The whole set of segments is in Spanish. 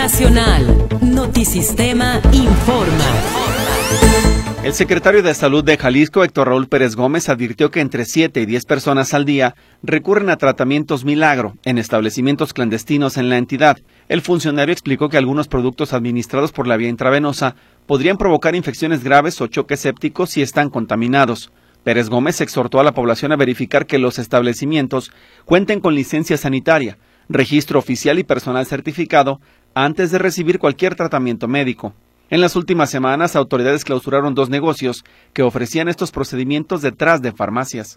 Nacional. Notisistema informa. El secretario de Salud de Jalisco, Héctor Raúl Pérez Gómez, advirtió que entre 7 y 10 personas al día recurren a tratamientos milagro en establecimientos clandestinos en la entidad. El funcionario explicó que algunos productos administrados por la vía intravenosa podrían provocar infecciones graves o choques sépticos si están contaminados. Pérez Gómez exhortó a la población a verificar que los establecimientos cuenten con licencia sanitaria, registro oficial y personal certificado antes de recibir cualquier tratamiento médico. En las últimas semanas, autoridades clausuraron 2 negocios que ofrecían estos procedimientos detrás de farmacias.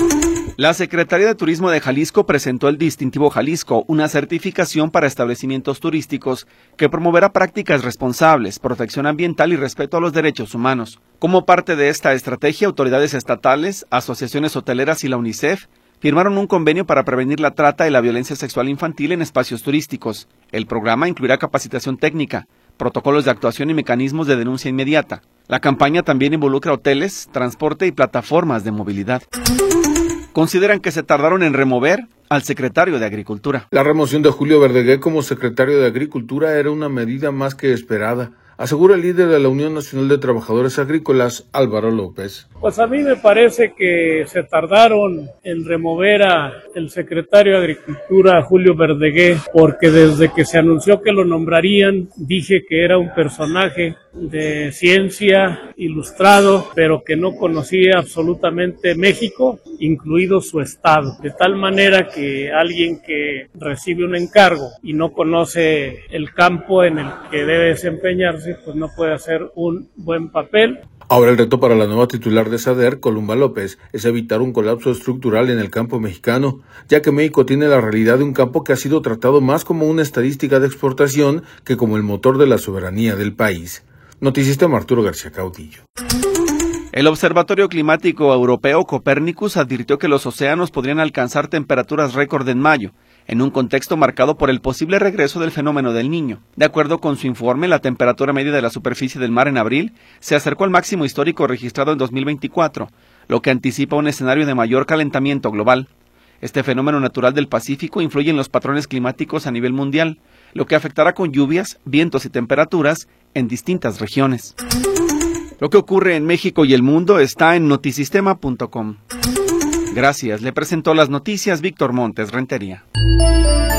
La Secretaría de Turismo de Jalisco presentó el Distintivo Jalisco, una certificación para establecimientos turísticos que promoverá prácticas responsables, protección ambiental y respeto a los derechos humanos. Como parte de esta estrategia, autoridades estatales, asociaciones hoteleras y la UNICEF firmaron un convenio para prevenir la trata y la violencia sexual infantil en espacios turísticos. El programa incluirá capacitación técnica, protocolos de actuación y mecanismos de denuncia inmediata. La campaña también involucra hoteles, transporte y plataformas de movilidad. Consideran que se tardaron en remover al secretario de Agricultura. La remoción de Julio Verdegué como secretario de Agricultura era una medida más que esperada, asegura el líder de la Unión Nacional de Trabajadores Agrícolas, Álvaro López. Pues a mí me parece que se tardaron en remover al secretario de Agricultura, Julio Verdegué, porque desde que se anunció que lo nombrarían, dije que era un personaje de ciencia ilustrado, pero que no conocía absolutamente México, incluido su estado. De tal manera que alguien que recibe un encargo y no conoce el campo en el que debe desempeñarse, pues no puede hacer un buen papel. Ahora el reto para la nueva titular de SADER, Columba López, es evitar un colapso estructural en el campo mexicano, ya que México tiene la realidad de un campo que ha sido tratado más como una estadística de exportación que como el motor de la soberanía del país. Notisistema Arturo García Caudillo. El Observatorio Climático Europeo Copérnicus advirtió que los océanos podrían alcanzar temperaturas récord en mayo, en un contexto marcado por el posible regreso del fenómeno del Niño. De acuerdo con su informe, la temperatura media de la superficie del mar en abril se acercó al máximo histórico registrado en 2024, lo que anticipa un escenario de mayor calentamiento global. Este fenómeno natural del Pacífico influye en los patrones climáticos a nivel mundial, lo que afectará con lluvias, vientos y temperaturas en distintas regiones. Lo que ocurre en México y el mundo está en notisistema.com. Gracias, le presentó las noticias Víctor Montes Rentería.